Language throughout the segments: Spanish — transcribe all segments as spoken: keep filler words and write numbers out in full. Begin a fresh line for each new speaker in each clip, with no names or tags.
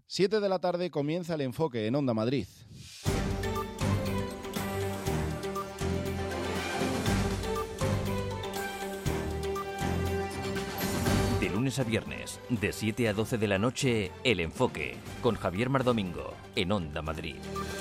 Siete de la tarde comienza el enfoque en Onda Madrid.
De lunes a viernes, de siete a doce de la noche, El Enfoque, con Javier Mardomingo, en Onda Madrid.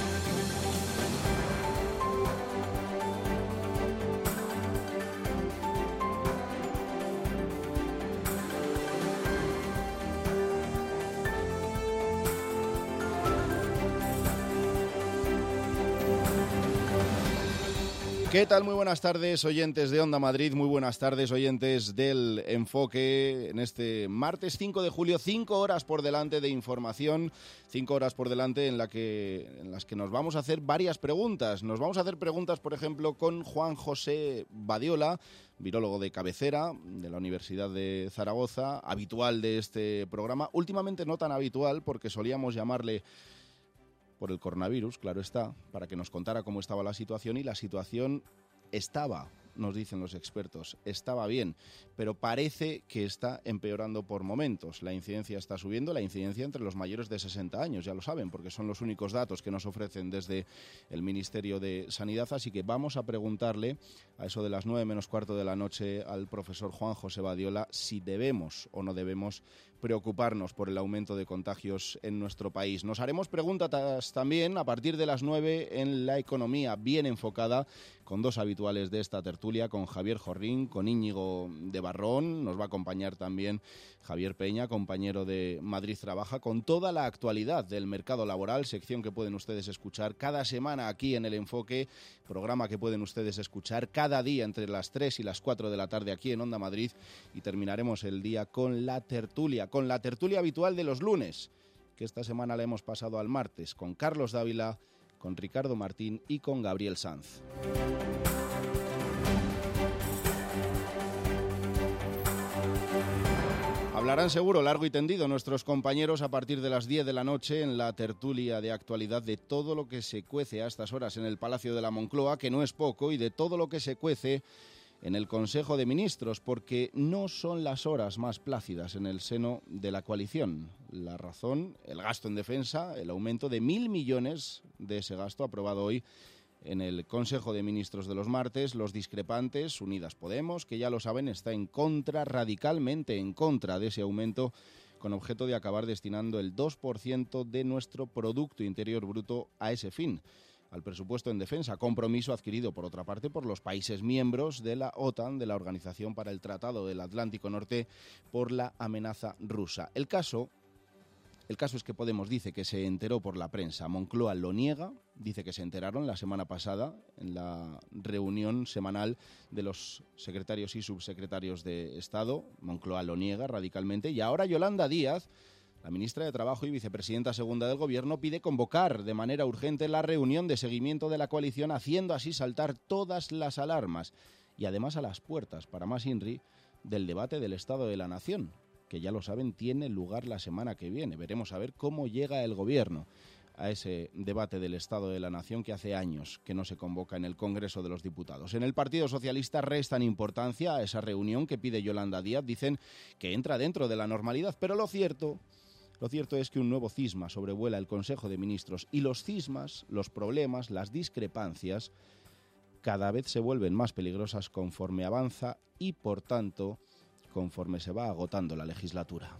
¿Qué tal? Muy buenas tardes, oyentes de Onda Madrid, muy buenas tardes, oyentes del Enfoque, en este martes cinco de julio, cinco horas por delante de información, cinco horas por delante en, la que, en las que nos vamos a hacer varias preguntas. Nos vamos a hacer preguntas, por ejemplo, con Juan José Badiola, virólogo de cabecera de la Universidad de Zaragoza, habitual de este programa, últimamente no tan habitual porque solíamos llamarle por el coronavirus, claro está, para que nos contara cómo estaba la situación, y la situación estaba, nos dicen los expertos, estaba bien, pero parece que está empeorando por momentos. La incidencia está subiendo, la incidencia entre los mayores de sesenta años, ya lo saben, porque son los únicos datos que nos ofrecen desde el Ministerio de Sanidad, así que vamos a preguntarle a eso de las nueve menos cuarto de la noche al profesor Juan José Badiola si debemos o no debemos preocuparnos por el aumento de contagios en nuestro país. Nos haremos preguntas también a partir de las nueve en la economía bien enfocada, con dos habituales de esta tertulia, con Javier Jorrín, con Íñigo de Barrón. Nos va a acompañar también Javier Peña, compañero de Madrid Trabaja, con toda la actualidad del mercado laboral, sección que pueden ustedes escuchar cada semana aquí en El Enfoque, programa que pueden ustedes escuchar cada día entre las tres y las cuatro de la tarde aquí en Onda Madrid, y terminaremos el día con la tertulia, con la tertulia habitual de los lunes, que esta semana la hemos pasado al martes, con Carlos Dávila, con Ricardo Martín y con Gabriel Sanz. Hablarán seguro largo y tendido nuestros compañeros a partir de las diez de la noche en la tertulia de actualidad de todo lo que se cuece a estas horas en el Palacio de la Moncloa, que no es poco, y de todo lo que se cuece en el Consejo de Ministros, porque no son las horas más plácidas en el seno de la coalición. La razón, el gasto en defensa, el aumento de mil millones de ese gasto aprobado hoy en el Consejo de Ministros de los martes. Los discrepantes, Unidas Podemos, que ya lo saben, está en contra, radicalmente en contra de ese aumento, con objeto de acabar destinando el dos por ciento de nuestro Producto Interior Bruto a ese fin, al presupuesto en defensa, compromiso adquirido por otra parte por los países miembros de la OTAN, de la Organización para el Tratado del Atlántico Norte, por la amenaza rusa. El caso, el caso es que Podemos dice que se enteró por la prensa, Moncloa lo niega, dice que se enteraron la semana pasada en la reunión semanal de los secretarios y subsecretarios de Estado. Moncloa lo niega radicalmente, y ahora Yolanda Díaz, la ministra de Trabajo y vicepresidenta segunda del Gobierno, pide convocar de manera urgente la reunión de seguimiento de la coalición, haciendo así saltar todas las alarmas, y además a las puertas, para más INRI, del debate del Estado de la Nación, que ya lo saben tiene lugar la semana que viene. Veremos a ver cómo llega el Gobierno a ese debate del Estado de la Nación, que hace años que no se convoca en el Congreso de los Diputados. En el Partido Socialista restan importancia a esa reunión que pide Yolanda Díaz, dicen que entra dentro de la normalidad, pero lo cierto... Lo cierto es que un nuevo cisma sobrevuela el Consejo de Ministros, y los cismas, los problemas, las discrepancias cada vez se vuelven más peligrosas conforme avanza y, por tanto, conforme se va agotando la legislatura.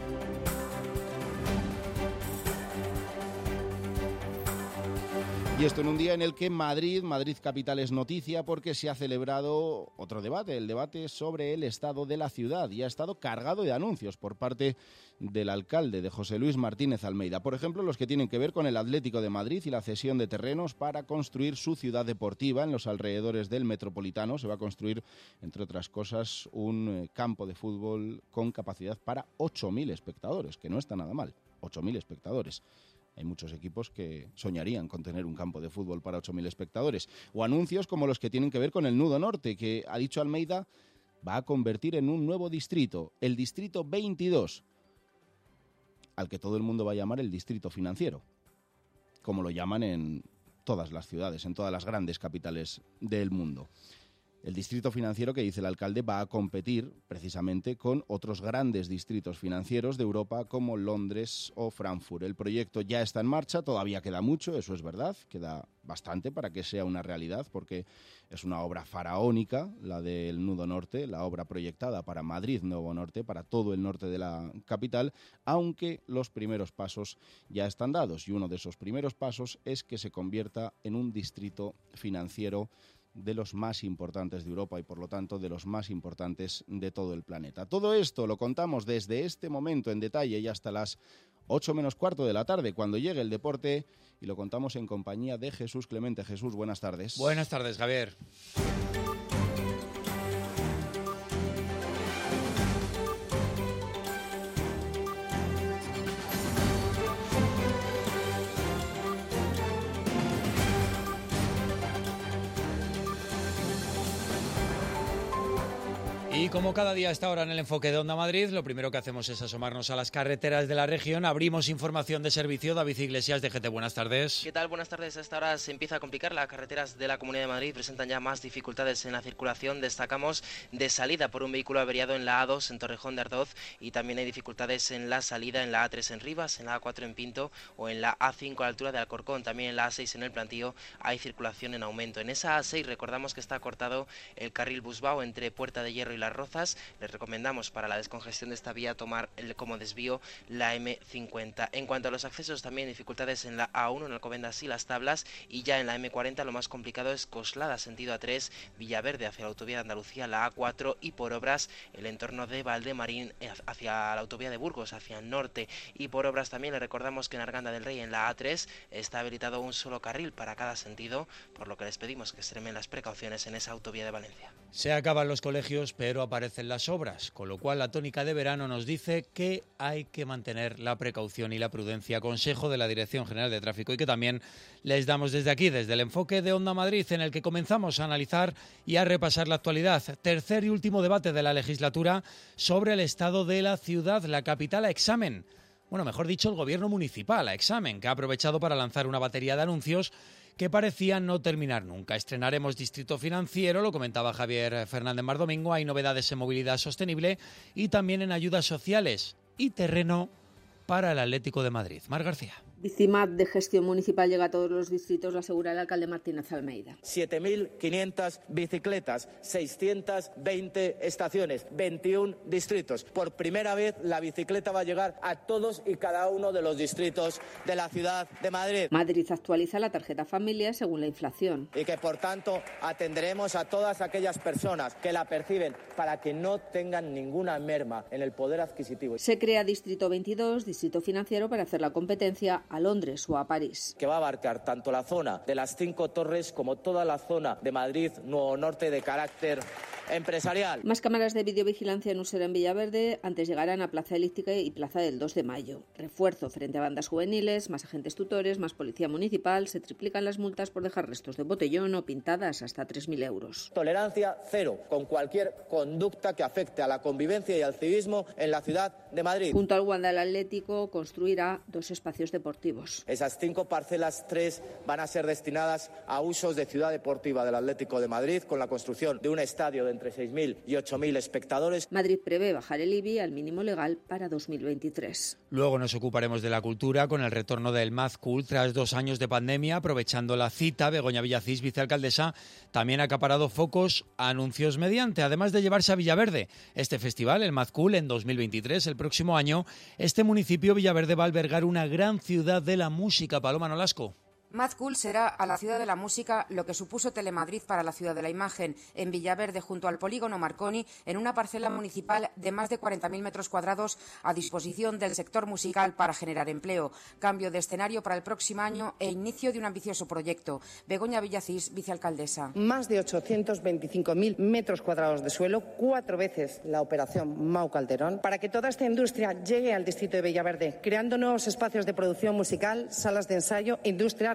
Y esto en un día en el que Madrid, Madrid capital es noticia porque se ha celebrado otro debate, el debate sobre el estado de la ciudad, y ha estado cargado de anuncios por parte del alcalde, de José Luis Martínez Almeida. Por ejemplo, los que tienen que ver con el Atlético de Madrid y la cesión de terrenos para construir su ciudad deportiva en los alrededores del Metropolitano. Se va a construir, entre otras cosas, un campo de fútbol con capacidad para ocho mil espectadores, que no está nada mal, ocho mil espectadores. Hay muchos equipos que soñarían con tener un campo de fútbol para ocho mil espectadores. O anuncios como los que tienen que ver con el Nudo Norte, que, ha dicho Almeida, va a convertir en un nuevo distrito, el Distrito veintidós, al que todo el mundo va a llamar el Distrito Financiero, como lo llaman en todas las ciudades, en todas las grandes capitales del mundo. El distrito financiero, que dice el alcalde, va a competir precisamente con otros grandes distritos financieros de Europa como Londres o Frankfurt. El proyecto ya está en marcha, todavía queda mucho, eso es verdad, queda bastante para que sea una realidad, porque es una obra faraónica, la del Nudo Norte, la obra proyectada para Madrid Nuevo Norte, para todo el norte de la capital, aunque los primeros pasos ya están dados, y uno de esos primeros pasos es que se convierta en un distrito financiero de los más importantes de Europa y, por lo tanto, de los más importantes de todo el planeta. Todo esto lo contamos desde este momento en detalle y hasta las ocho menos cuarto de la tarde, cuando llegue el deporte, y lo contamos en compañía de Jesús Clemente. Jesús, buenas tardes.
Buenas tardes, Javier. Y como cada día a esta hora en el enfoque de Onda Madrid, lo primero que hacemos es asomarnos a las carreteras de la región. Abrimos información de servicio. David Iglesias, de G T, buenas tardes.
¿Qué tal? Buenas tardes. A esta hora se empieza a complicar. Las carreteras de la Comunidad de Madrid presentan ya más dificultades en la circulación. Destacamos de salida por un vehículo averiado en la A dos en Torrejón de Ardoz, y también hay dificultades en la salida en la A tres en Rivas, en la A cuatro en Pinto o en la A cinco a la altura de Alcorcón. También en la A seis en el Plantío hay circulación en aumento. En esa A seis recordamos que está cortado el carril Busbao entre Puerta de Hierro y Las Rozas. Les recomendamos para la descongestión de esta vía tomar el, como desvío la eme cincuenta. En cuanto a los accesos, también dificultades en la A uno en Alcobendas y Las Tablas, y ya en la eme cuarenta lo más complicado es Coslada sentido A tres, Villaverde hacia la autovía de Andalucía, la A cuatro, y por obras el entorno de Valdemarín hacia la autovía de Burgos, hacia el norte. Y por obras también les recordamos que en Arganda del Rey en la A tres está habilitado un solo carril para cada sentido, por lo que les pedimos que extremen las precauciones en esa autovía de Valencia.
Se acaban los colegios, pero aparecen las obras, con lo cual la tónica de verano nos dice que hay que mantener la precaución y la prudencia. Consejo de la Dirección General de Tráfico, y que también les damos desde aquí, desde el enfoque de Onda Madrid, en el que comenzamos a analizar y a repasar la actualidad. Tercer y último debate de la legislatura sobre el estado de la ciudad, la capital a examen. Bueno, mejor dicho, el gobierno municipal a examen, que ha aprovechado para lanzar una batería de anuncios que parecían no terminar nunca. Estrenaremos distrito financiero, lo comentaba Javier Fernández Mardomingo, hay novedades en movilidad sostenible y también en ayudas sociales y terreno para el Atlético de Madrid. Mar García.
Bicimap de gestión municipal llega a todos los distritos, lo asegura el alcalde Martínez Almeida.
siete mil quinientas bicicletas, seiscientas veinte estaciones, veintiún distritos. Por primera vez la bicicleta va a llegar a todos y cada uno de los distritos de la ciudad de Madrid.
Madrid actualiza la tarjeta familia según la inflación.
Y que por tanto atenderemos a todas aquellas personas que la perciben para que no tengan ninguna merma en el poder adquisitivo.
Se crea Distrito veintidós, distrito financiero, para hacer la competencia a Londres o a París.
Que va a abarcar tanto la zona de las cinco torres como toda la zona de Madrid Nuevo Norte de carácter empresarial.
Más cámaras de videovigilancia en Usera en Villaverde, antes llegarán a Plaza Elíptica y Plaza del dos de mayo. Refuerzo frente a bandas juveniles, más agentes tutores, más policía municipal, se triplican las multas por dejar restos de botellón o pintadas hasta tres mil euros.
Tolerancia cero con cualquier conducta que afecte a la convivencia y al civismo en la ciudad de Madrid.
Junto al Wanda, el Atlético construirá dos espacios deportivos.
Esas cinco parcelas, tres van a ser destinadas a usos de ciudad deportiva del Atlético de Madrid, con la construcción de un estadio de entre seis mil y ocho mil espectadores.
Madrid prevé bajar el I B I al mínimo legal para dos mil veintitrés.
Luego nos ocuparemos de la cultura con el retorno del Mad Cool tras dos años de pandemia. Aprovechando la cita, Begoña Villacís, vicealcaldesa, también ha acaparado focos anuncios mediante, además de llevarse a Villaverde este festival, el Mad Cool, en dos mil veintitrés. El próximo año, este municipio, Villaverde, va a albergar una gran ciudad de la música. Paloma Nolasco.
Mad Cool será a la ciudad de la música lo que supuso Telemadrid para la ciudad de la imagen, en Villaverde, junto al polígono Marconi, en una parcela municipal de más de cuarenta mil metros cuadrados a disposición del sector musical para generar empleo. Cambio de escenario para el próximo año e inicio de un ambicioso proyecto. Begoña Villacís, vicealcaldesa.
Más de ochocientos veinticinco mil metros cuadrados de suelo, cuatro veces la operación Mau Calderón, para que toda esta industria llegue al distrito de Villaverde, creando nuevos espacios de producción musical, salas de ensayo, industria,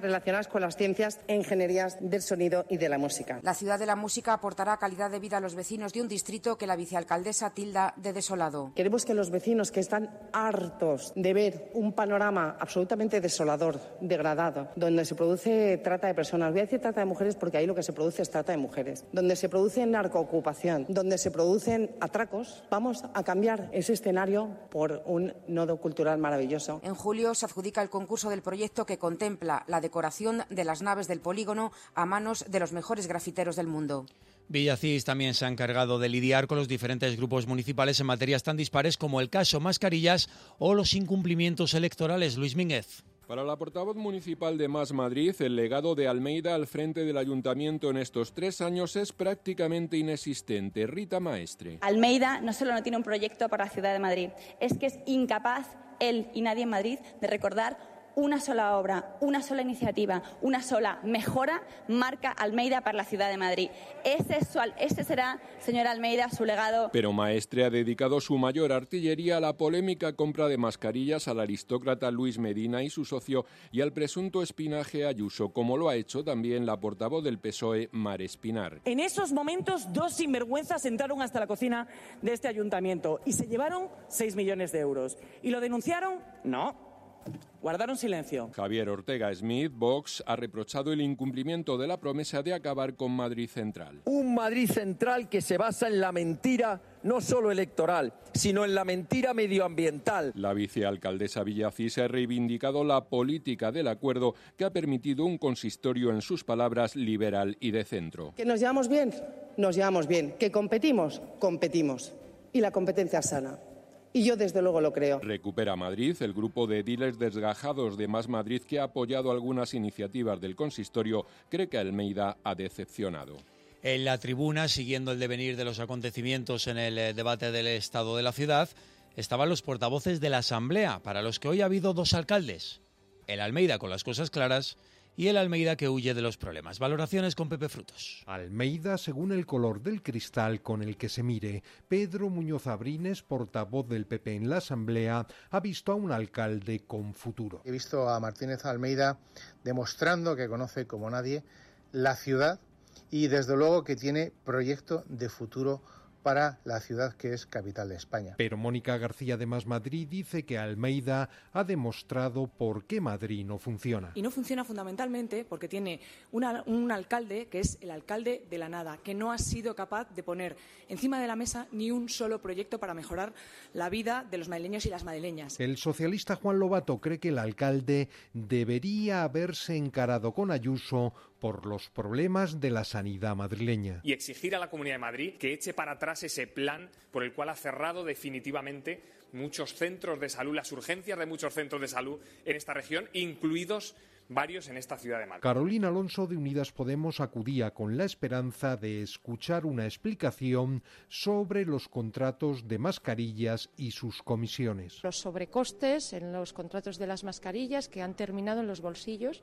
relacionadas con las ciencias e ingenierías del sonido y de la música.
La ciudad de la música aportará calidad de vida a los vecinos de un distrito que la vicealcaldesa tilda de desolado.
Queremos que los vecinos que están hartos de ver un panorama absolutamente desolador, degradado, donde se produce trata de personas, voy a decir trata de mujeres porque ahí lo que se produce es trata de mujeres, donde se produce narcoocupación, donde se producen atracos, vamos a cambiar ese escenario por un nodo cultural maravilloso.
En julio se adjudica el concurso del proyecto que contempla la decoración de las naves del polígono a manos de los mejores grafiteros del mundo.
Villacís también se ha encargado de lidiar con los diferentes grupos municipales en materias tan dispares como el caso Mascarillas o los incumplimientos electorales. Luis Mínguez.
Para la portavoz municipal de Más Madrid, el legado de Almeida al frente del ayuntamiento en estos tres años es prácticamente inexistente. Rita Maestre.
Almeida no solo no tiene un proyecto para la ciudad de Madrid, es que es incapaz, él y nadie en Madrid, de recordar una sola obra, una sola iniciativa, una sola mejora marca Almeida para la ciudad de Madrid. Ese, es su, ese será, señora Almeida, su legado.
Pero Maestre ha dedicado su mayor artillería a la polémica compra de mascarillas al aristócrata Luis Medina y su socio y al presunto espinaje a Ayuso, como lo ha hecho también la portavoz del P S O E, Mar Espinar.
En esos momentos, dos sinvergüenzas entraron hasta la cocina de este ayuntamiento y se llevaron seis millones de euros. ¿Y lo denunciaron? No. Guardaron silencio.
Javier Ortega Smith, Vox, ha reprochado el incumplimiento de la promesa de acabar con Madrid Central.
Un Madrid Central que se basa en la mentira no solo electoral, sino en la mentira medioambiental.
La vicealcaldesa Villacís ha reivindicado la política del acuerdo que ha permitido un consistorio, en sus palabras, liberal y de centro.
¿Que nos llevamos bien? Nos llevamos bien. ¿Que competimos? Competimos. Y la competencia es sana. Y yo desde luego lo creo.
Recupera Madrid, el grupo de ediles desgajados de Más Madrid que ha apoyado algunas iniciativas del consistorio, cree que Almeida ha decepcionado.
En la tribuna, siguiendo el devenir de los acontecimientos en el debate del estado de la ciudad, estaban los portavoces de la Asamblea, para los que hoy ha habido dos alcaldes. El Almeida con las cosas claras y el Almeida que huye de los problemas. Valoraciones con Pepe Frutos.
Almeida según el color del cristal con el que se mire. Pedro Muñoz Abrines, portavoz del P P en la Asamblea, ha visto a un alcalde con futuro.
He visto a Martínez Almeida demostrando que conoce como nadie la ciudad y desde luego que tiene proyecto de futuro para la ciudad que es capital de España.
Pero Mónica García de Más Madrid dice que Almeida ha demostrado por qué Madrid no funciona.
Y no funciona fundamentalmente porque tiene una, un alcalde que es el alcalde de la nada, que no ha sido capaz de poner encima de la mesa ni un solo proyecto para mejorar la vida de los madrileños y las madrileñas.
El socialista Juan Lobato cree que el alcalde debería haberse encarado con Ayuso por los problemas de la sanidad madrileña.
Y exigir a la Comunidad de Madrid que eche para atrás ese plan por el cual ha cerrado definitivamente muchos centros de salud, las urgencias de muchos centros de salud en esta región, incluidos varios en esta ciudad de Madrid.
Carolina Alonso de Unidas Podemos acudía con la esperanza de escuchar una explicación sobre los contratos de mascarillas y sus comisiones.
Los sobrecostes en los contratos de las mascarillas que han terminado en los bolsillos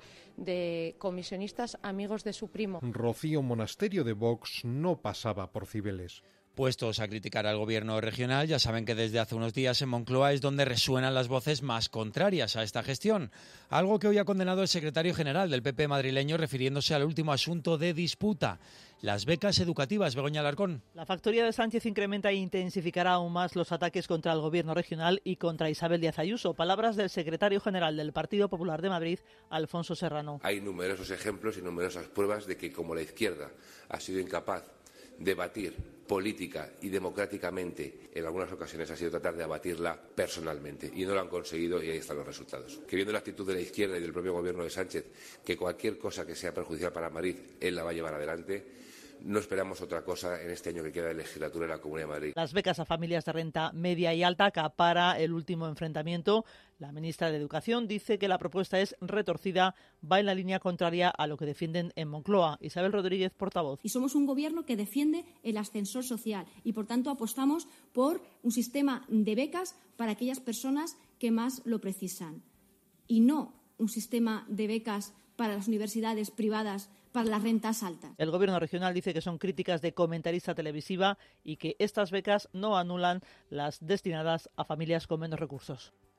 de comisionistas amigos de su primo.
Rocío Monasterio de Vox no pasaba por Cibeles.
Puestos a criticar al gobierno regional, ya saben que desde hace unos días en Moncloa es donde resuenan las voces más contrarias a esta gestión. Algo que hoy ha condenado el secretario general del P P madrileño refiriéndose al último asunto de disputa, las becas educativas. Begoña Alarcón.
La factoría de Sánchez incrementa e intensificará aún más los ataques contra el gobierno regional y contra Isabel Díaz Ayuso. Palabras del secretario general del Partido Popular de Madrid, Alfonso Serrano.
Hay numerosos ejemplos y numerosas pruebas de que como la izquierda ha sido incapaz de batir política y democráticamente, en algunas ocasiones ha sido tratar de abatirla personalmente y no lo han conseguido y ahí están los resultados. Que viendo la actitud de la izquierda y del propio gobierno de Sánchez, que cualquier cosa que sea perjudicial para Madrid, él la va a llevar adelante. No esperamos otra cosa en este año que queda de legislatura en la Comunidad de Madrid.
Las becas a familias de renta media y alta acapara el último enfrentamiento. La ministra de Educación dice que la propuesta es retorcida, va en la línea contraria a lo que defienden en Moncloa. Isabel Rodríguez, portavoz.
Y somos un gobierno que defiende el ascensor social y, por tanto, apostamos por un sistema de becas para aquellas personas que más lo precisan. Y no un sistema de becas para las universidades privadas para las rentas altas.
El gobierno regional dice que son críticas de comentarista televisiva y que estas becas no anulan las destinadas a familias con menos recursos.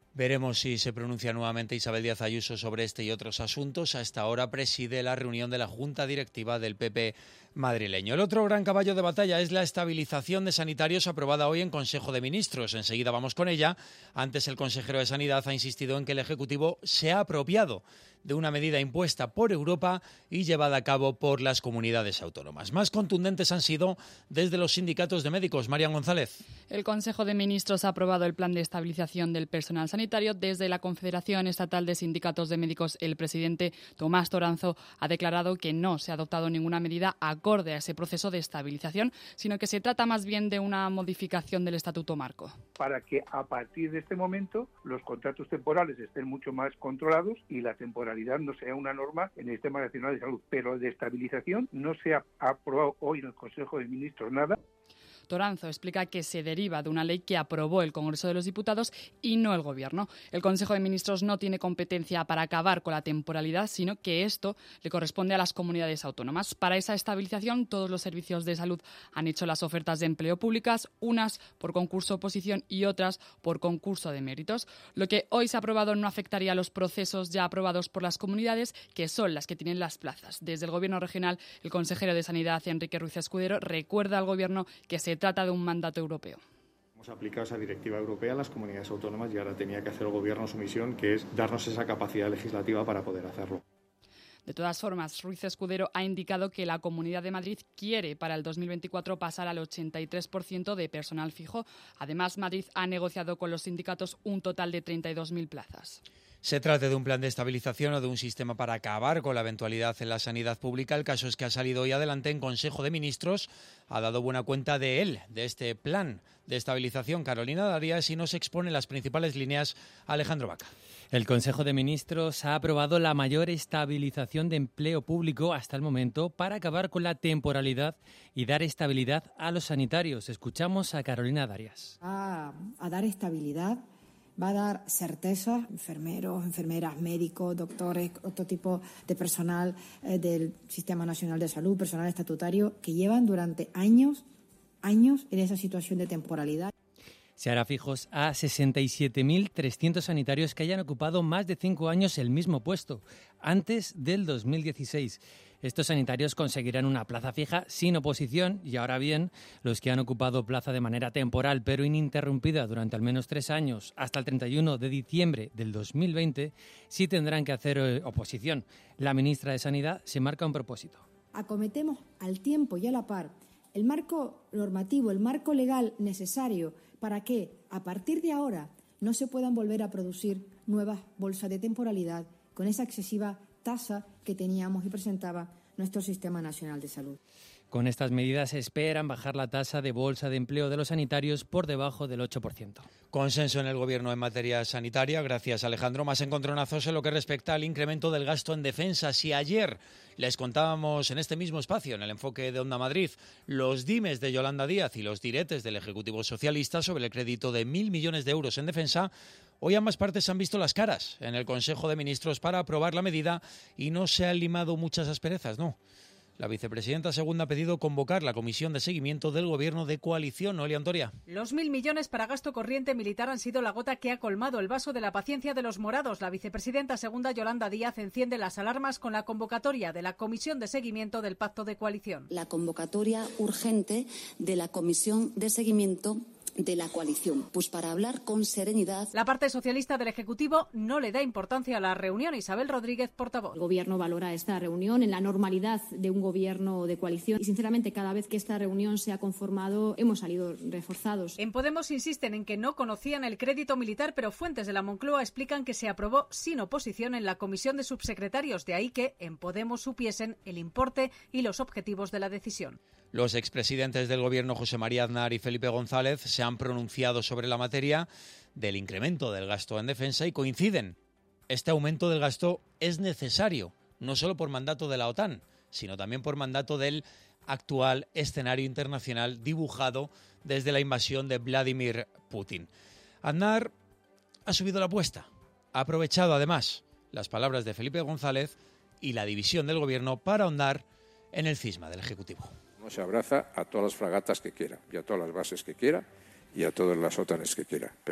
Veremos si se pronuncia nuevamente Isabel Díaz Ayuso sobre este y otros asuntos. A esta hora preside la reunión de la Junta Directiva del P P madrileño. El otro gran caballo de batalla es la estabilización de sanitarios aprobada hoy en Consejo de Ministros. Enseguida vamos con ella. Antes, el consejero de Sanidad ha insistido en que el Ejecutivo se ha apropiado de una medida impuesta por Europa y llevada a cabo por las comunidades autónomas. Más contundentes han sido desde los sindicatos de médicos. Marian González.
El Consejo de Ministros ha aprobado el plan de estabilización del personal sanitario. Desde la Confederación Estatal de Sindicatos de Médicos, el presidente Tomás Toranzo ha declarado que no se ha adoptado ninguna medida acorde a ese proceso de estabilización, sino que se trata más bien de una modificación del Estatuto Marco.
Para que a partir de este momento los contratos temporales estén mucho más controlados y la temporalidad no sea una norma en el Sistema Nacional de Salud. Pero de estabilización no se ha aprobado hoy en el Consejo de Ministros nada.
Toranzo explica que se deriva de una ley que aprobó el Congreso de los Diputados y no el Gobierno. El Consejo de Ministros no tiene competencia para acabar con la temporalidad, sino que esto le corresponde a las comunidades autónomas. Para esa estabilización, todos los servicios de salud han hecho las ofertas de empleo públicas, unas por concurso oposición y otras por concurso de méritos. Lo que hoy se ha aprobado no afectaría a los procesos ya aprobados por las comunidades, que son las que tienen las plazas. Desde el Gobierno regional, el consejero de Sanidad, Enrique Ruiz Escudero, recuerda al Gobierno que se trata de un mandato europeo.
Hemos aplicado esa directiva europea a las comunidades autónomas y ahora tenía que hacer el Gobierno su misión, que es darnos esa capacidad legislativa para poder hacerlo.
De todas formas, Ruiz Escudero ha indicado que la Comunidad de Madrid quiere para el dos mil veinticuatro pasar al ochenta y tres por ciento de personal fijo. Además, Madrid ha negociado con los sindicatos un total de treinta y dos mil plazas.
Se trate de un plan de estabilización o de un sistema para acabar con la eventualidad en la sanidad pública, el caso es que ha salido hoy adelante en Consejo de Ministros. Ha dado buena cuenta de él, de este plan de estabilización, Carolina Darias, y nos expone las principales líneas Alejandro Vaca.
El Consejo de Ministros ha aprobado la mayor estabilización de empleo público hasta el momento para acabar con la temporalidad y dar estabilidad a los sanitarios. Escuchamos a Carolina Darias.
A, a dar estabilidad. Va a dar certeza, enfermeros, enfermeras, médicos, doctores, otro tipo de personal eh, del Sistema Nacional de Salud, personal estatutario, que llevan durante años, años en esa situación de temporalidad.
Se hará fijos a sesenta y siete mil trescientos sanitarios que hayan ocupado más de cinco años el mismo puesto, antes del dos mil dieciséis. Estos sanitarios conseguirán una plaza fija sin oposición y, ahora bien, los que han ocupado plaza de manera temporal pero ininterrumpida durante al menos tres años hasta el treinta y uno de diciembre del dos mil veinte sí tendrán que hacer eh, oposición. La ministra de Sanidad se marca un propósito.
Acometemos al tiempo y a la par el marco normativo, el marco legal necesario para que, a partir de ahora, no se puedan volver a producir nuevas bolsas de temporalidad con esa excesiva tasa que teníamos y presentaba nuestro Sistema Nacional de Salud.
Con estas medidas se esperan bajar la tasa de bolsa de empleo de los sanitarios por debajo del ocho por ciento.
Consenso en el Gobierno en materia sanitaria. Gracias, Alejandro. Más encontronazos en lo que respecta al incremento del gasto en defensa. Si ayer les contábamos en este mismo espacio, en el enfoque de Onda Madrid, los dimes de Yolanda Díaz y los diretes del Ejecutivo Socialista sobre el crédito de mil millones de euros en defensa, hoy ambas partes han visto las caras en el Consejo de Ministros para aprobar la medida y no se han limado muchas asperezas, no. La vicepresidenta segunda ha pedido convocar la comisión de seguimiento del Gobierno de coalición. Noelia Antoria.
Los mil millones para gasto corriente militar han sido la gota que ha colmado el vaso de la paciencia de los morados. La vicepresidenta segunda, Yolanda Díaz, enciende las alarmas con la convocatoria de la comisión de seguimiento del pacto de coalición.
La convocatoria urgente de la comisión de seguimiento de la coalición, pues para hablar con serenidad.
La parte socialista del Ejecutivo no le da importancia a la reunión. Isabel Rodríguez, portavoz.
El Gobierno valora esta reunión en la normalidad de un Gobierno de coalición y, sinceramente, cada vez que esta reunión se ha conformado hemos salido reforzados.
En Podemos insisten en que no conocían el crédito militar, pero fuentes de la Moncloa explican que se aprobó sin oposición en la comisión de subsecretarios, de ahí que en Podemos supiesen el importe y los objetivos de la decisión.
Los expresidentes del Gobierno, José María Aznar y Felipe González, se han pronunciado sobre la materia del incremento del gasto en defensa y coinciden. Este aumento del gasto es necesario, no solo por mandato de la OTAN, sino también por mandato del actual escenario internacional dibujado desde la invasión de Vladimir Putin. Aznar ha subido la apuesta, ha aprovechado además las palabras de Felipe González y la división del Gobierno para ahondar en el cisma del Ejecutivo.
No se abraza a todas las fragatas que quiera y a todas las bases que quiera y a todas las OTANes que quiera, pero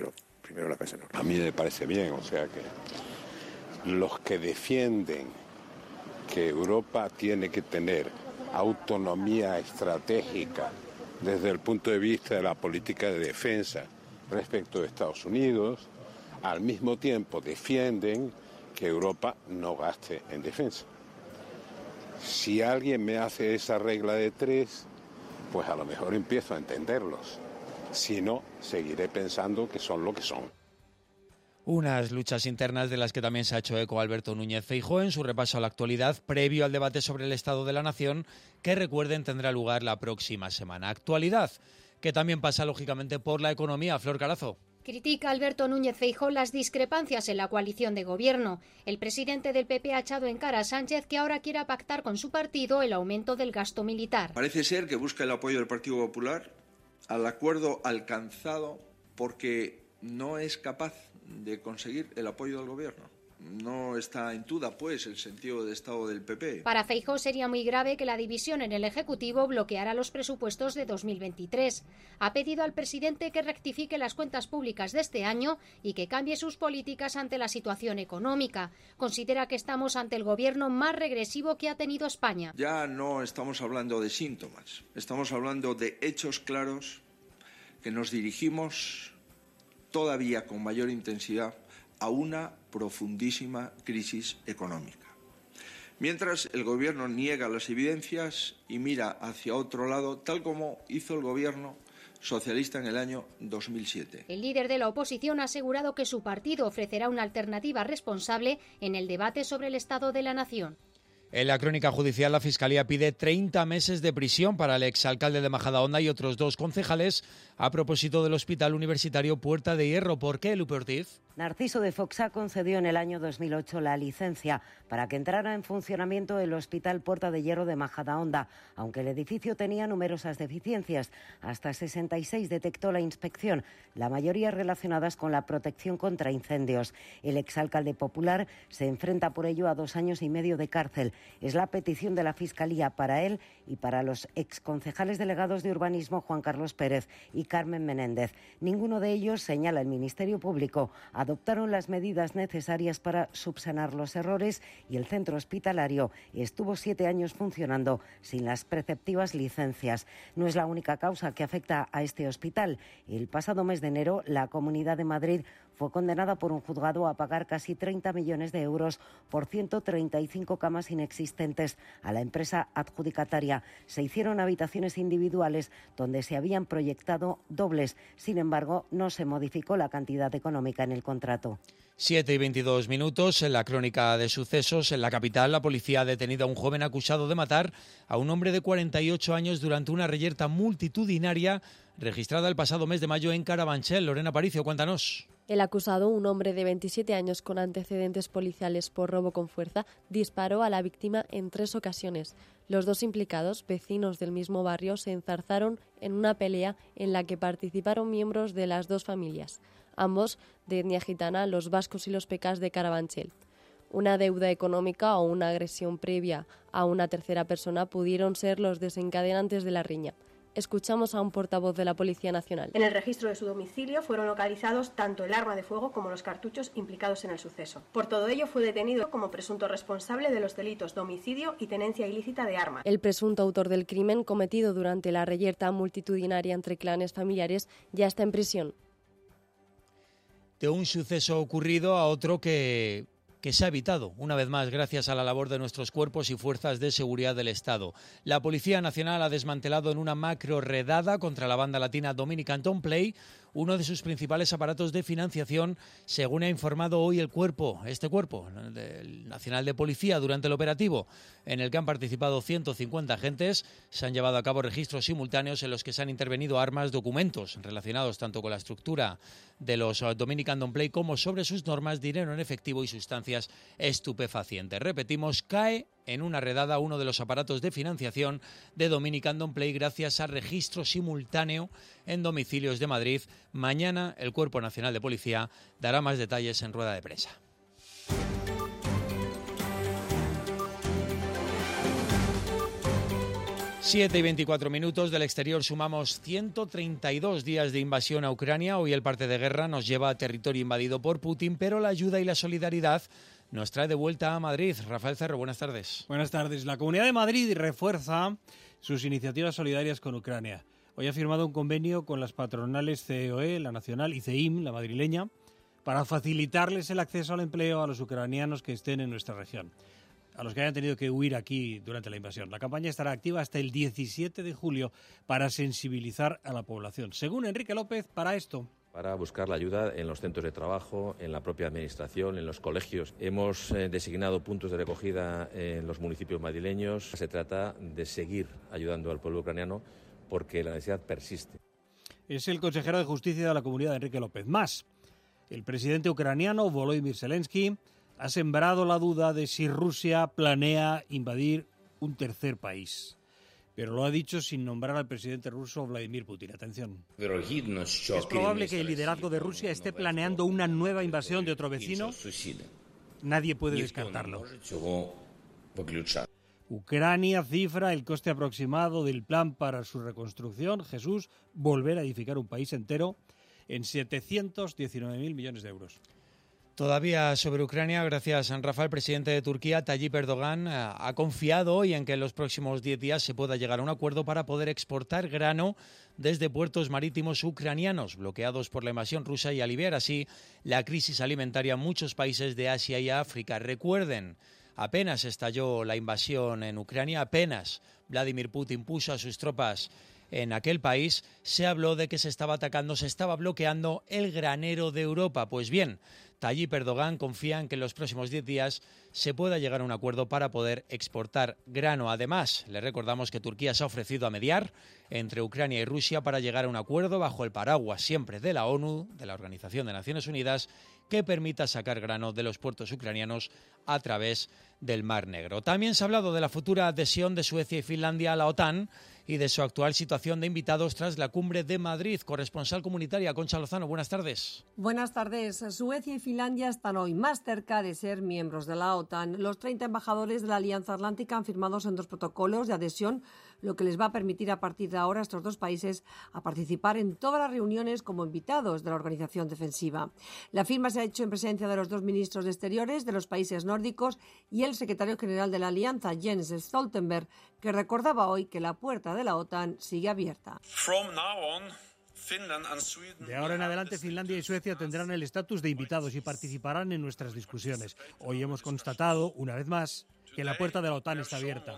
primero la Casa Norte.
A mí me parece bien, o sea que los que defienden que Europa tiene que tener autonomía estratégica desde el punto de vista de la política de defensa respecto de Estados Unidos, al mismo tiempo defienden que Europa no gaste en defensa. Si alguien me hace esa regla de tres, pues a lo mejor empiezo a entenderlos. Si no, seguiré pensando que son lo que son.
Unas luchas internas de las que también se ha hecho eco Alberto Núñez Feijóo en su repaso a la actualidad previo al debate sobre el Estado de la Nación, que recuerden tendrá lugar la próxima semana. Actualidad que también pasa lógicamente por la economía. Flor Carazo.
Critica Alberto Núñez Feijóo las discrepancias en la coalición de gobierno. El presidente del P P ha echado en cara a Sánchez que ahora quiera pactar con su partido el aumento del gasto militar.
Parece ser que busca el apoyo del Partido Popular al acuerdo alcanzado porque no es capaz de conseguir el apoyo del gobierno. No está en duda, pues, el sentido de Estado del P P.
Para Feijóo sería muy grave que la división en el Ejecutivo bloqueara los presupuestos de dos mil veintitrés. Ha pedido al presidente que rectifique las cuentas públicas de este año y que cambie sus políticas ante la situación económica. Considera que estamos ante el gobierno más regresivo que ha tenido España.
Ya no estamos hablando de síntomas, estamos hablando de hechos claros que nos dirigimos todavía con mayor intensidad a una profundísima crisis económica. Mientras el Gobierno niega las evidencias y mira hacia otro lado, tal como hizo el Gobierno socialista en el año dos mil siete.
El líder de la oposición ha asegurado que su partido ofrecerá una alternativa responsable en el debate sobre el Estado de la Nación.
En la crónica judicial, la Fiscalía pide treinta meses de prisión para el exalcalde de Majadahonda y otros dos concejales a propósito del Hospital Universitario Puerta de Hierro. ¿Por qué, Lupe Ortiz?
Narciso de Foxá concedió en el año dos mil ocho la licencia para que entrara en funcionamiento el Hospital Puerta de Hierro de Majadahonda, aunque el edificio tenía numerosas deficiencias. Hasta sesenta y seis detectó la inspección, la mayoría relacionadas con la protección contra incendios. El exalcalde popular se enfrenta por ello a dos años y medio de cárcel. Es la petición de la Fiscalía para él y para los exconcejales delegados de urbanismo Juan Carlos Pérez y Carmen Menéndez. Ninguno de ellos, señala el Ministerio Público, adoptaron las medidas necesarias para subsanar los errores y el centro hospitalario estuvo siete años funcionando sin las preceptivas licencias. No es la única causa que afecta a este hospital. El pasado mes de enero, la Comunidad de Madrid fue condenada por un juzgado a pagar casi treinta millones de euros por ciento treinta y cinco camas inexistentes a la empresa adjudicataria. Se hicieron habitaciones individuales donde se habían proyectado dobles. Sin embargo, no se modificó la cantidad económica en el contrato.
siete y veintidós minutos. En la crónica de sucesos, en la capital, la policía ha detenido a un joven acusado de matar a un hombre de cuarenta y ocho años durante una reyerta multitudinaria registrada el pasado mes de mayo en Carabanchel. Lorena Paricio, cuéntanos.
El acusado, un hombre de veintisiete años con antecedentes policiales por robo con fuerza, disparó a la víctima en tres ocasiones. Los dos implicados, vecinos del mismo barrio, se enzarzaron en una pelea en la que participaron miembros de las dos familias, ambos de etnia gitana, los vascos y los pecas de Carabanchel. Una deuda económica o una agresión previa a una tercera persona pudieron ser los desencadenantes de la riña. Escuchamos a un portavoz de la Policía Nacional.
En el registro de su domicilio fueron localizados tanto el arma de fuego como los cartuchos implicados en el suceso. Por todo ello fue detenido como presunto responsable de los delitos de homicidio y tenencia ilícita de armas.
El presunto autor del crimen cometido durante la reyerta multitudinaria entre clanes familiares ya está en prisión.
De un suceso ocurrido a otro que... que se ha evitado, una vez más, gracias a la labor de nuestros cuerpos y fuerzas de seguridad del Estado. La Policía Nacional ha desmantelado en una macro redada contra la banda latina Dominican Don't Play uno de sus principales aparatos de financiación, según ha informado hoy el cuerpo, este cuerpo, el Nacional de Policía, durante el operativo, en el que han participado ciento cincuenta agentes. Se han llevado a cabo registros simultáneos en los que se han intervenido armas, documentos relacionados tanto con la estructura de los Dominican Don't Play como sobre sus normas, dinero en efectivo y sustancias estupefacientes. Repetimos, cae en una redada uno de los aparatos de financiación de Dominican Don't Play gracias al registro simultáneo en domicilios de Madrid. Mañana el Cuerpo Nacional de Policía dará más detalles en rueda de prensa. siete y veinticuatro minutos. Del exterior sumamos ciento treinta y dos días de invasión a Ucrania. Hoy el parte de guerra nos lleva a territorio invadido por Putin, pero la ayuda y la solidaridad nos trae de vuelta a Madrid. Rafael Cerro, buenas tardes.
Buenas tardes. La Comunidad de Madrid refuerza sus iniciativas solidarias con Ucrania. Hoy ha firmado un convenio con las patronales C E O E, la nacional, y C E I M, la madrileña, para facilitarles el acceso al empleo a los ucranianos que estén en nuestra región, a los que hayan tenido que huir aquí durante la invasión. La campaña estará activa hasta el diecisiete de julio para sensibilizar a la población. Según Enrique López, para esto...
Para buscar la ayuda en los centros de trabajo, en la propia administración, en los colegios. Hemos eh, designado puntos de recogida en los municipios madrileños. Se trata de seguir ayudando al pueblo ucraniano porque la necesidad persiste.
Es el consejero de Justicia de la Comunidad, Enrique López. Más, el presidente ucraniano, Volodymyr Zelensky, ha sembrado la duda de si Rusia planea invadir un tercer país. Pero lo ha dicho sin nombrar al presidente ruso Vladimir Putin. Atención. ¿Es probable que el liderazgo de Rusia esté planeando una nueva invasión de otro vecino? Nadie puede descartarlo. Ucrania cifra el coste aproximado del plan para su reconstrucción, Jesús, volver a edificar un país entero, en setecientos diecinueve mil millones de euros.
Todavía sobre Ucrania, gracias a Rafael, el presidente de Turquía, Tayyip Erdogan, ha confiado hoy en que en los próximos diez días se pueda llegar a un acuerdo para poder exportar grano desde puertos marítimos ucranianos bloqueados por la invasión rusa y aliviar así la crisis alimentaria en muchos países de Asia y África. Recuerden, apenas estalló la invasión en Ucrania, apenas Vladimir Putin puso a sus tropas en aquel país, se habló de que se estaba atacando, se estaba bloqueando el granero de Europa. Pues bien, Tayyip Erdogan confía en que en los próximos diez días se pueda llegar a un acuerdo para poder exportar grano. Además, le recordamos que Turquía se ha ofrecido a mediar entre Ucrania y Rusia para llegar a un acuerdo bajo el paraguas siempre de la ONU, de la Organización de Naciones Unidas, que permita sacar grano de los puertos ucranianos a través del Mar Negro. También se ha hablado de la futura adhesión de Suecia y Finlandia a la OTAN y de su actual situación de invitados tras la cumbre de Madrid. Corresponsal comunitaria, Concha Lozano, buenas tardes.
Buenas tardes. Suecia y Finlandia están hoy más cerca de ser miembros de la OTAN. Los treinta embajadores de la Alianza Atlántica han firmado en dos protocolos de adhesión, lo que les va a permitir a partir de ahora a estos dos países a participar en todas las reuniones como invitados de la organización defensiva. La firma se ha hecho en presencia de los dos ministros de Exteriores de los países nórdicos y el secretario general de la Alianza, Jens Stoltenberg, que recordaba hoy que la puerta de la OTAN sigue abierta.
De ahora en adelante, Finlandia y Suecia tendrán el estatus de invitados y participarán en nuestras discusiones. Hoy hemos constatado, una vez más, que la puerta de la OTAN está abierta.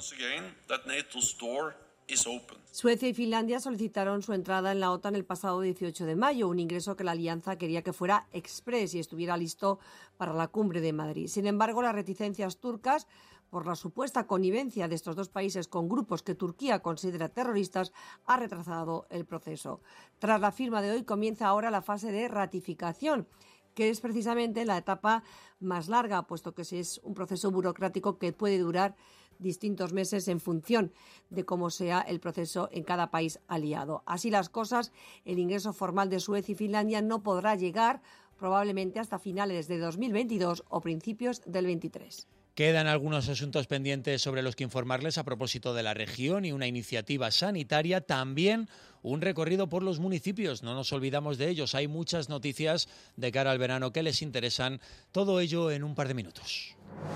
Suecia y Finlandia solicitaron su entrada en la OTAN el pasado dieciocho de mayo, un ingreso que la alianza quería que fuera exprés y estuviera listo para la cumbre de Madrid. Sin embargo, las reticencias turcas por la supuesta connivencia de estos dos países con grupos que Turquía considera terroristas ha retrasado el proceso. Tras la firma de hoy comienza ahora la fase de ratificación, que es precisamente la etapa más larga, puesto que es un proceso burocrático que puede durar distintos meses en función de cómo sea el proceso en cada país aliado. Así las cosas, el ingreso formal de Suecia y Finlandia no podrá llegar probablemente hasta finales de dos mil veintidós o principios del veintitrés.
Quedan algunos asuntos pendientes sobre los que informarles a propósito de la región y una iniciativa sanitaria, también un recorrido por los municipios. No nos olvidamos de ellos, hay muchas noticias de cara al verano que les interesan. Todo ello en un par de minutos.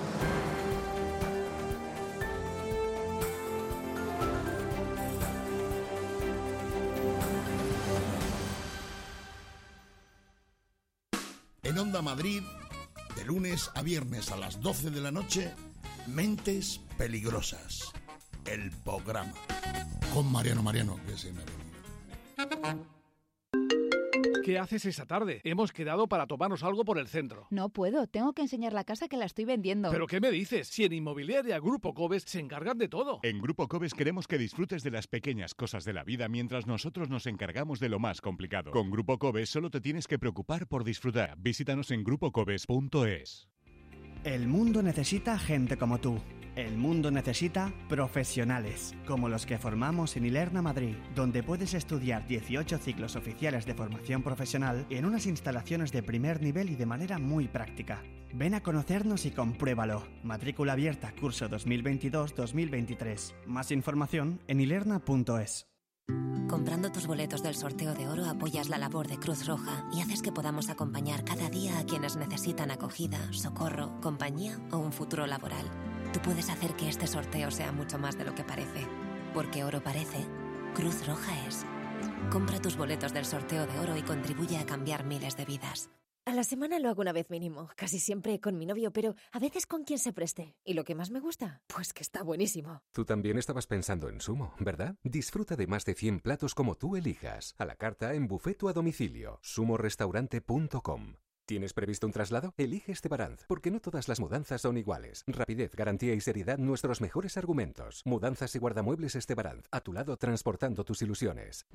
En Onda Madrid, de lunes a viernes a las doce de la noche, Mentes Peligrosas, el programa. Con Mariano Mariano, que se me ha venido.
¿Qué haces esta tarde? Hemos quedado para tomarnos algo por el centro.
No puedo, tengo que enseñar la casa que la estoy vendiendo.
¿Pero qué me dices? Si en Inmobiliaria Grupo Cobes se encargan de todo.
En Grupo Cobes queremos que disfrutes de las pequeñas cosas de la vida mientras nosotros nos encargamos de lo más complicado. Con Grupo Cobes solo te tienes que preocupar por disfrutar. Visítanos en grupo cobes punto es.
El mundo necesita gente como tú. El mundo necesita profesionales, como los que formamos en Ilerna Madrid, donde puedes estudiar dieciocho ciclos oficiales de formación profesional en unas instalaciones de primer nivel y de manera muy práctica. Ven a conocernos y compruébalo. Matrícula abierta curso dos mil veintidós dos mil veintitrés. Más información en ilerna punto es.
Comprando tus boletos del sorteo de oro apoyas la labor de Cruz Roja y haces que podamos acompañar cada día a quienes necesitan acogida, socorro, compañía o un futuro laboral. Tú puedes hacer que este sorteo sea mucho más de lo que parece. Porque oro parece, Cruz Roja es. Compra tus boletos del sorteo de oro y contribuye a cambiar miles de vidas.
A la semana lo hago una vez mínimo, casi siempre con mi novio, pero a veces con quien se preste. ¿Y lo que más me gusta? Pues que está buenísimo.
Tú también estabas pensando en Sumo, ¿verdad? Disfruta de más de cien platos como tú elijas, a la carta, en buffet o a domicilio. sumo restaurante punto com. ¿Tienes previsto un traslado? Elige Estebaranz, porque no todas las mudanzas son iguales. Rapidez, garantía y seriedad, nuestros mejores argumentos. Mudanzas y guardamuebles Estebaranz, a tu lado transportando tus ilusiones.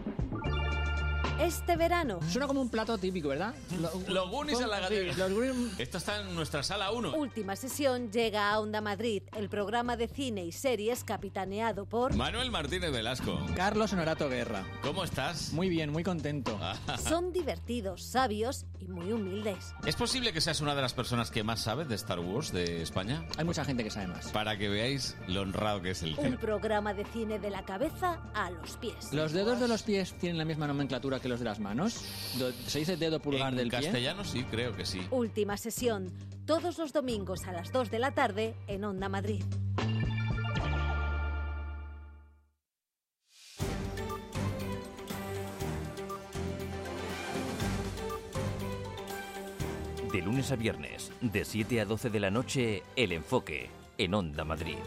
Este verano.
Suena como un plato típico, ¿verdad?
Los lo Goonies en la gatera.
Sí, los Goonies...
Esto está en nuestra sala uno.
Última sesión llega a Onda Madrid, el programa de cine y series capitaneado por...
Manuel Martínez Velasco.
Carlos Honorato Guerra.
¿Cómo estás?
Muy bien, muy contento.
Son divertidos, sabios y muy humildes.
¿Es posible que seas una de las personas que más sabe de Star Wars de España?
Hay mucha gente que sabe más.
Para que veáis lo honrado que es el
Un
cine.
programa de cine de la cabeza a los pies.
¿Los dedos de los pies tienen la misma nomenclatura que los de las manos? ¿Se dice dedo pulgar
en
del pie?
En castellano sí, creo que sí.
Última sesión, todos los domingos a las dos de la tarde en Onda Madrid.
De lunes a viernes, de siete a doce de la noche, El Enfoque, en Onda Madrid.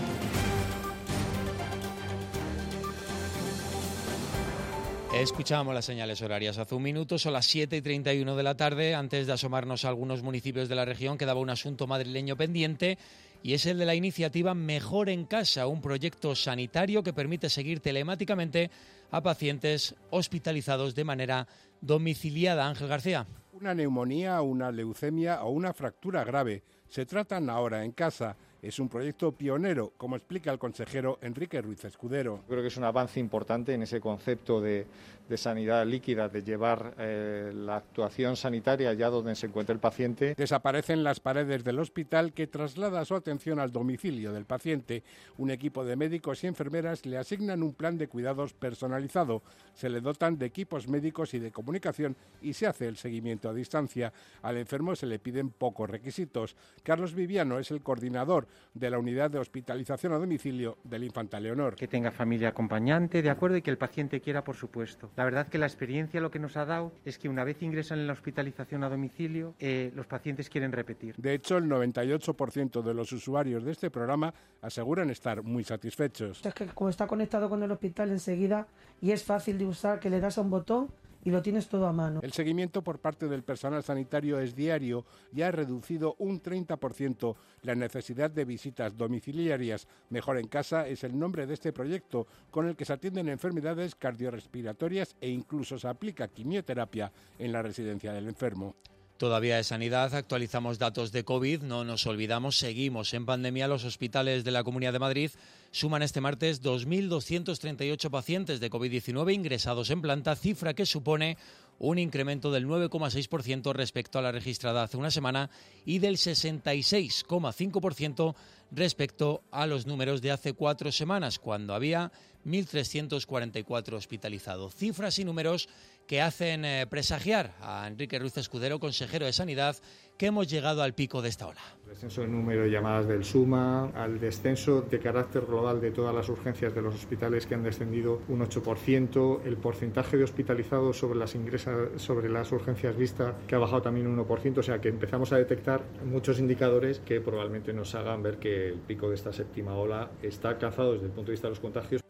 Escuchábamos las señales horarias hace un minuto, son las siete y treinta y uno de la tarde. Antes de asomarnos a algunos municipios de la región, quedaba un asunto madrileño pendiente y es el de la iniciativa Mejor en Casa, un proyecto sanitario que permite seguir telemáticamente a pacientes hospitalizados de manera domiciliada. Ángel García.
Una neumonía, una leucemia o una fractura grave se tratan ahora en casa. Es un proyecto pionero, como explica el consejero Enrique Ruiz Escudero.
Creo que es un avance importante en ese concepto de, de sanidad líquida, de llevar eh, la actuación sanitaria allá donde se encuentra el paciente.
Desaparecen las paredes del hospital que traslada su atención al domicilio del paciente. Un equipo de médicos y enfermeras le asignan un plan de cuidados personalizado. Se le dotan de equipos médicos y de comunicación y se hace el seguimiento a distancia. Al enfermo se le piden pocos requisitos. Carlos Viviano es el coordinador de la unidad de hospitalización a domicilio del Infanta Leonor.
Que tenga familia acompañante, de acuerdo, y que el paciente quiera, por supuesto. La verdad que la experiencia lo que nos ha dado es que una vez ingresan en la hospitalización a domicilio, eh, los pacientes quieren repetir.
De hecho, el noventa y ocho por ciento de los usuarios de este programa aseguran estar muy satisfechos.
Es que como está conectado con el hospital enseguida y es fácil de usar, que le das a un botón y lo tienes todo a mano.
El seguimiento por parte del personal sanitario es diario y ha reducido un treinta por ciento la necesidad de visitas domiciliarias. Mejor en Casa es el nombre de este proyecto, con el que se atienden enfermedades cardiorrespiratorias e incluso se aplica quimioterapia en la residencia del enfermo.
Todavía de sanidad, actualizamos datos de COVID, no nos olvidamos, seguimos en pandemia. Los hospitales de la Comunidad de Madrid suman este martes dos mil doscientos treinta y ocho pacientes de COVID diecinueve ingresados en planta, cifra que supone un incremento del nueve coma seis por ciento respecto a la registrada hace una semana y del sesenta y seis coma cinco por ciento respecto a los números de hace cuatro semanas, cuando había mil trescientos cuarenta y cuatro hospitalizados. Cifras y números que hacen eh, presagiar a Enrique Ruiz Escudero, consejero de Sanidad, que hemos llegado al pico de esta ola.
El descenso del número de llamadas del SUMA, al descenso de carácter global de todas las urgencias de los hospitales, que han descendido un ocho por ciento, el porcentaje de hospitalizados sobre las ingresas, sobre las urgencias vistas, que ha bajado también un uno por ciento, o sea que empezamos a detectar muchos indicadores que probablemente nos hagan ver que el pico de esta séptima ola está alcanzado desde el punto de vista de los contagios.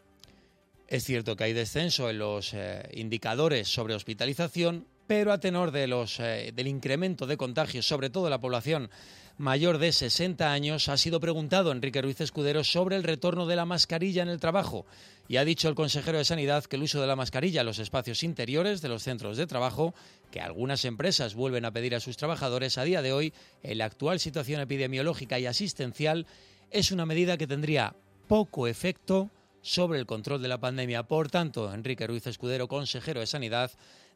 Es cierto que hay descenso en los eh, indicadores sobre hospitalización, pero a tenor de los, eh, del incremento de contagios, sobre todo en la población mayor de sesenta años, ha sido preguntado Enrique Ruiz Escudero sobre el retorno de la mascarilla en el trabajo. Y ha dicho el consejero de Sanidad que el uso de la mascarilla en los espacios interiores de los centros de trabajo, que algunas empresas vuelven a pedir a sus trabajadores a día de hoy, en la actual situación epidemiológica y asistencial, es una medida que tendría poco efecto sobre el control de la pandemia. Por tanto, Enrique Ruiz Escudero, consejero de Sanidad,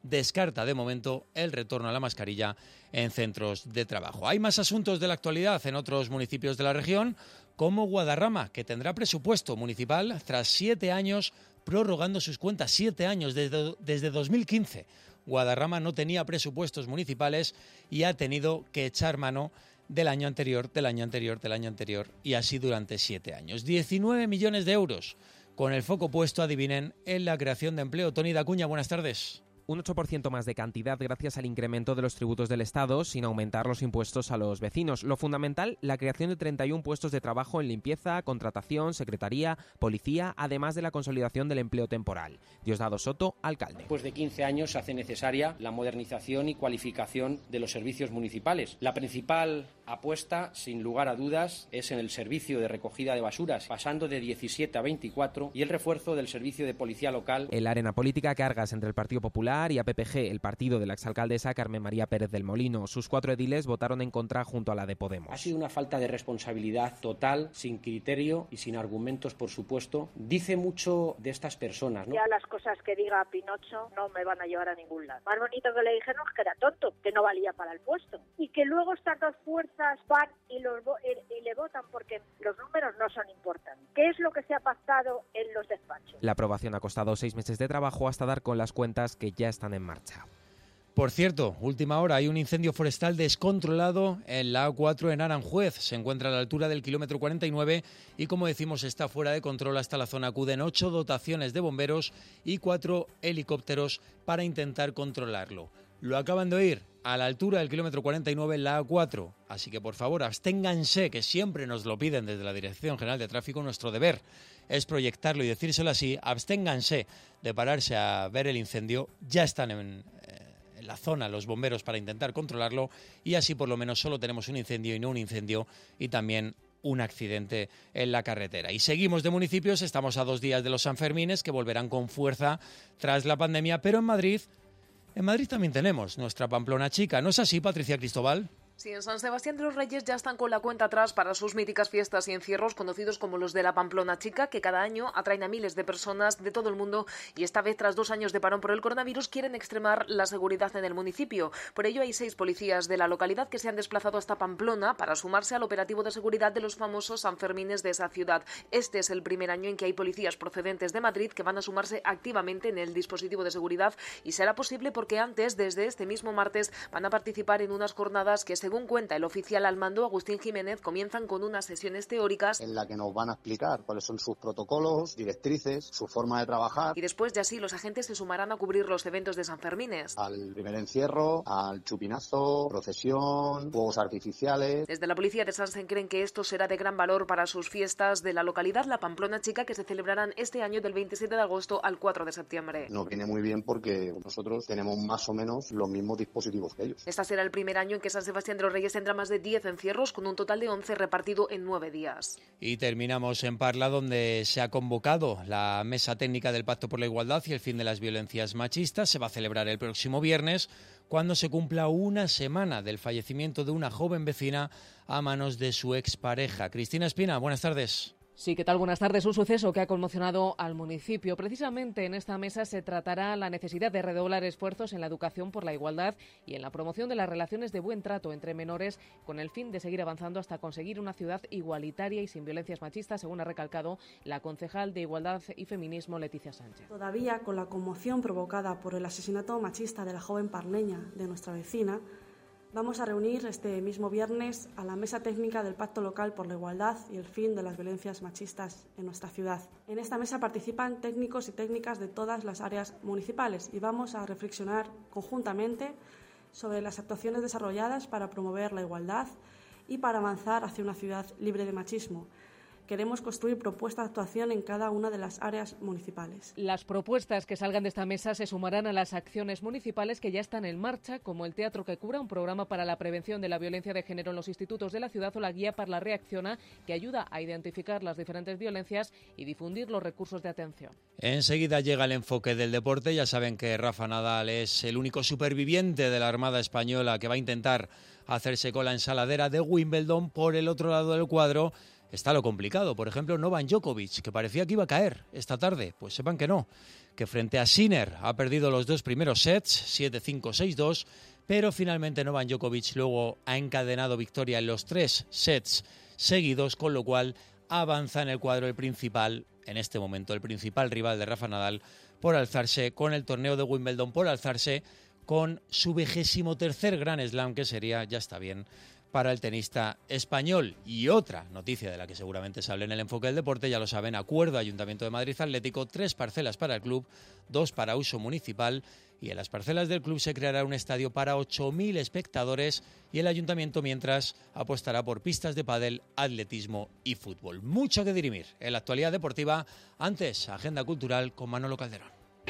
descarta de momento el retorno a la mascarilla en centros de trabajo. Hay más asuntos de la actualidad en otros municipios de la región, como Guadarrama, que tendrá presupuesto municipal tras siete años prorrogando sus cuentas, siete años desde, desde dos mil quince. Guadarrama no tenía presupuestos municipales y ha tenido que echar mano del año anterior, del año anterior, del año anterior y así durante siete años. diecinueve millones de euros con el foco puesto, adivinen, en la creación de empleo. Tony Dacuña, buenas tardes.
Un ocho por ciento más de cantidad gracias al incremento de los tributos del Estado sin aumentar los impuestos a los vecinos. Lo fundamental, la creación de treinta y uno puestos de trabajo en limpieza, contratación, secretaría, policía, además de la consolidación del empleo temporal. Diosdado Soto, alcalde.
Después de quince años se hace necesaria la modernización y cualificación de los servicios municipales. La principal apuesta, sin lugar a dudas, es en el servicio de recogida de basuras, pasando de diecisiete a veinticuatro, y el refuerzo del servicio de policía local.
En la arena política, cargas entre el Partido Popular y a P P G, el partido de la exalcaldesa Carmen María Pérez del Molino. Sus cuatro ediles votaron en contra junto a la de Podemos.
Ha sido una falta de responsabilidad total, sin criterio y sin argumentos, por supuesto. Dice mucho de estas personas, ¿no?
Ya las cosas que diga Pinocho no me van a llevar a ningún lado. Más bonito que le dijeron que era tonto, que no valía para el puesto. Y que luego estas dos fuerzas van y, los, y le votan porque los números no son importantes. ¿Qué es lo que se ha pactado en los despachos?
La aprobación ha costado seis meses de trabajo hasta dar con las cuentas que ya están en marcha.
Por cierto, última hora, hay un incendio forestal descontrolado en la A cuatro en Aranjuez. Se encuentra a la altura del kilómetro cuarenta y nueve y, como decimos, está fuera de control. Hasta la zona acuden ocho dotaciones de bomberos y cuatro helicópteros para intentar controlarlo. Lo acaban de oír, a la altura del kilómetro cuarenta y nueve en la A cuatro. Así que, por favor, absténganse, que siempre nos lo piden desde la Dirección General de Tráfico. Nuestro deber es proyectarlo y decírselo así. Absténganse de pararse a ver el incendio. Ya están en, en la zona los bomberos para intentar controlarlo y así por lo menos solo tenemos un incendio y no un incendio y también un accidente en la carretera. Y seguimos de municipios, estamos a dos días de los Sanfermines que volverán con fuerza tras la pandemia, pero en Madrid... En Madrid también tenemos nuestra Pamplona Chica. ¿No es así, Patricia Cristóbal?
Sí, en San Sebastián de los Reyes ya están con la cuenta atrás para sus míticas fiestas y encierros conocidos como los de la Pamplona Chica, que cada año atraen a miles de personas de todo el mundo y esta vez, tras dos años de parón por el coronavirus, quieren extremar la seguridad en el municipio. Por ello, hay seis policías de la localidad que se han desplazado hasta Pamplona para sumarse al operativo de seguridad de los famosos Sanfermines de esa ciudad. Este es el primer año en que hay policías procedentes de Madrid que van a sumarse activamente en el dispositivo de seguridad y será posible porque antes, desde este mismo martes, van a participar en unas jornadas que, según cuenta el oficial al mando, Agustín Jiménez, comienzan con unas sesiones teóricas
en la que nos van a explicar cuáles son sus protocolos, directrices, su forma de trabajar.
Y después ya sí, los agentes se sumarán a cubrir los eventos de Sanfermines.
Al primer encierro, al chupinazo, procesión, fuegos artificiales.
Desde la policía de Sansen creen que esto será de gran valor para sus fiestas de la localidad, la Pamplona Chica, que se celebrarán este año del veintisiete de agosto al cuatro de septiembre.
Nos viene muy bien porque nosotros tenemos más o menos los mismos dispositivos que ellos.
Este será el primer año en que San Sebastián de los Reyes tendrá más de diez encierros, con un total de once repartido en nueve días.
Y terminamos en Parla, donde se ha convocado la Mesa Técnica del Pacto por la Igualdad y el Fin de las Violencias Machistas. Se va a celebrar el próximo viernes, cuando se cumpla una semana del fallecimiento de una joven vecina a manos de su expareja. Cristina Espina, buenas tardes.
Sí, ¿qué tal? Buenas tardes. Un suceso que ha conmocionado al municipio. Precisamente en esta mesa se tratará la necesidad de redoblar esfuerzos en la educación por la igualdad y en la promoción de las relaciones de buen trato entre menores, con el fin de seguir avanzando hasta conseguir una ciudad igualitaria y sin violencias machistas, según ha recalcado la concejal de Igualdad y Feminismo, Leticia Sánchez.
Todavía con la conmoción provocada por el asesinato machista de la joven parleña de nuestra vecina, vamos a reunir este mismo viernes a la Mesa Técnica del Pacto Local por la Igualdad y el Fin de las Violencias Machistas en nuestra ciudad. En esta mesa participan técnicos y técnicas de todas las áreas municipales y vamos a reflexionar conjuntamente sobre las actuaciones desarrolladas para promover la igualdad y para avanzar hacia una ciudad libre de machismo. Queremos construir propuestas de actuación en cada una de las áreas municipales.
Las propuestas que salgan de esta mesa se sumarán a las acciones municipales que ya están en marcha, como el Teatro que Cura, un programa para la prevención de la violencia de género en los institutos de la ciudad, o la Guía para la Reacciona, que ayuda a identificar las diferentes violencias y difundir los recursos de atención.
Enseguida llega el enfoque del deporte. Ya saben que Rafa Nadal es el único superviviente de la Armada Española que va a intentar hacerse con la ensaladera de Wimbledon. Por el otro lado del cuadro está lo complicado. Por ejemplo, Novak Djokovic, que parecía que iba a caer esta tarde, pues sepan que no, que frente a Sinner ha perdido los dos primeros sets, siete cinco, seis dos, pero finalmente Novak Djokovic luego ha encadenado victoria en los tres sets seguidos, con lo cual avanza en el cuadro el principal, en este momento el principal rival de Rafa Nadal, por alzarse con el torneo de Wimbledon, por alzarse con su vigésimo tercer Grand Slam, que sería, ya está bien, para el tenista español. Y otra noticia de la que seguramente se hable en el enfoque del deporte, ya lo saben, acuerdo Ayuntamiento de Madrid Atlético, tres parcelas para el club, dos para uso municipal, y en las parcelas del club se creará un estadio para ocho mil espectadores y el ayuntamiento mientras apostará por pistas de pádel, atletismo y fútbol. Mucho que dirimir en la actualidad deportiva. Antes, agenda cultural con Manolo Calderón.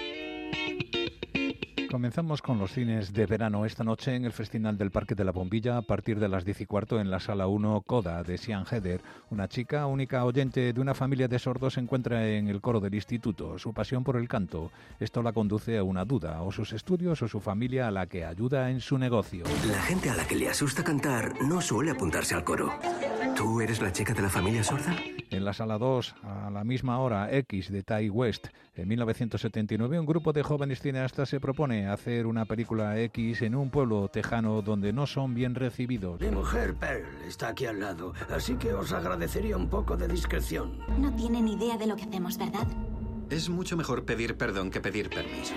Comenzamos con los cines de verano esta noche en el Festinal del Parque de la Bombilla a partir de las diez y cuarto en la Sala uno Coda de Sian Heder. Una chica, única oyente de una familia de sordos, se encuentra en el coro del instituto. Su pasión por el canto, esto la conduce a una duda, o sus estudios o su familia a la que ayuda en su negocio.
La gente a la que le asusta cantar no suele apuntarse al coro. ¿Tú eres la chica de la familia sorda?
En la Sala dos, a la misma hora, X de Ty West. En mil novecientos setenta y nueve, un grupo de jóvenes cineastas se propone hacer una película X en un pueblo tejano donde no son bien recibidos.
Mi mujer, Pearl, está aquí al lado, así que os agradecería un poco de discreción.
No tienen idea de lo que hacemos, ¿verdad?
Es mucho mejor pedir perdón que pedir permiso.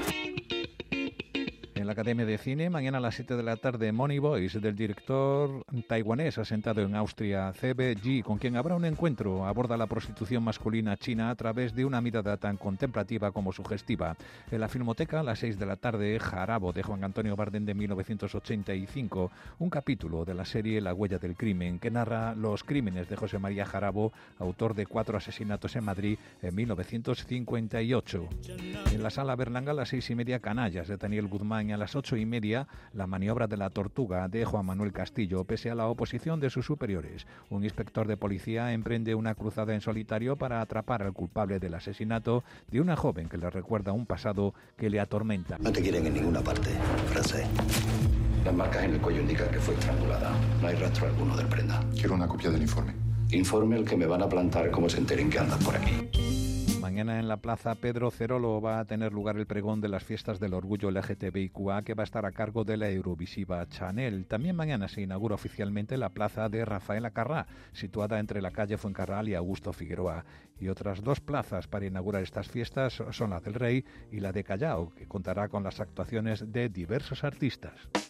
En la Academia de Cine, mañana a las siete de la tarde, Money Boys, del director taiwanés asentado en Austria, C B G, con quien habrá un encuentro. Aborda la prostitución masculina china a través de una mirada tan contemplativa como sugestiva. En la Filmoteca, a las seis de la tarde, Jarabo, de Juan Antonio Bardem, de mil novecientos ochenta y cinco, un capítulo de la serie La huella del crimen, que narra los crímenes de José María Jarabo, autor de cuatro asesinatos en Madrid en mil novecientos cincuenta y ocho. En la Sala Berlanga, a las seis y media, Canallas, de Daniel Guzmán. A las ocho y media, La maniobra de la tortuga, de Juan Manuel Castillo. Pese a la oposición de sus superiores, un inspector de policía emprende una cruzada en solitario para atrapar al culpable del asesinato de una joven que le recuerda un pasado que le atormenta.
No te quieren en ninguna parte, frase.
Las marcas en el cuello indican que fue estrangulada. No hay rastro alguno del prenda.
Quiero una copia del informe.
Informe al que me van a plantar como se enteren que andan por aquí.
Mañana en la Plaza Pedro Cerolo va a tener lugar el pregón de las fiestas del orgullo L G T B I Q A, que va a estar a cargo de la Eurovisiva Chanel. También mañana se inaugura oficialmente la plaza de Rafael Acarrá, situada entre la calle Fuencarral y Augusto Figueroa. Y otras dos plazas para inaugurar estas fiestas son la del Rey y la de Callao, que contará con las actuaciones de diversos artistas.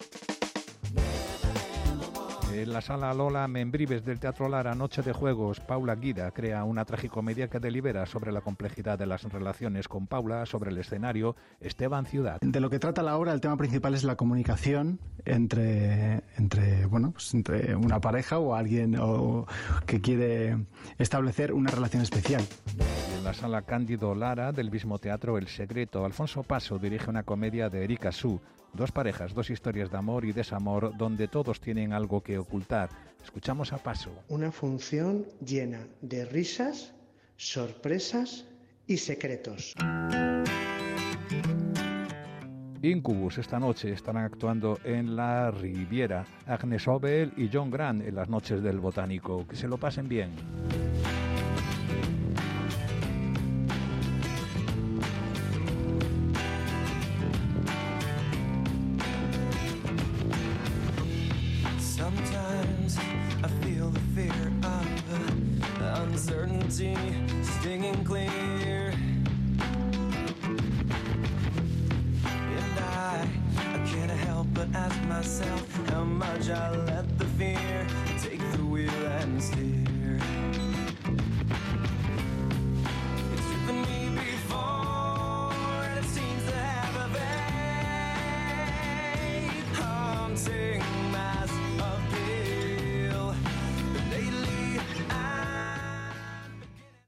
En la Sala Lola Membrives del Teatro Lara, Noche de Juegos, Paula Guida crea una tragicomedia que delibera sobre la complejidad de las relaciones con Paula. Sobre el escenario, Esteban Ciudad.
De lo que trata la obra, el tema principal es la comunicación entre, entre, bueno, pues entre una pareja o alguien o, que quiere establecer una relación especial.
En la Sala Cándido Lara del mismo teatro, El Secreto, Alfonso Paso dirige una comedia de Erika Su. Dos parejas, dos historias de amor y desamor donde todos tienen algo que ocultar. Escuchamos a Paso.
Una función llena de risas, sorpresas y secretos.
Incubus esta noche estarán actuando en la Riviera. Agnes Obel y John Grant en las noches del Botánico. Que se lo pasen bien.
Uncertainty stinging clear, and I, I can't help but ask myself how much I let the fear take the wheel and steer.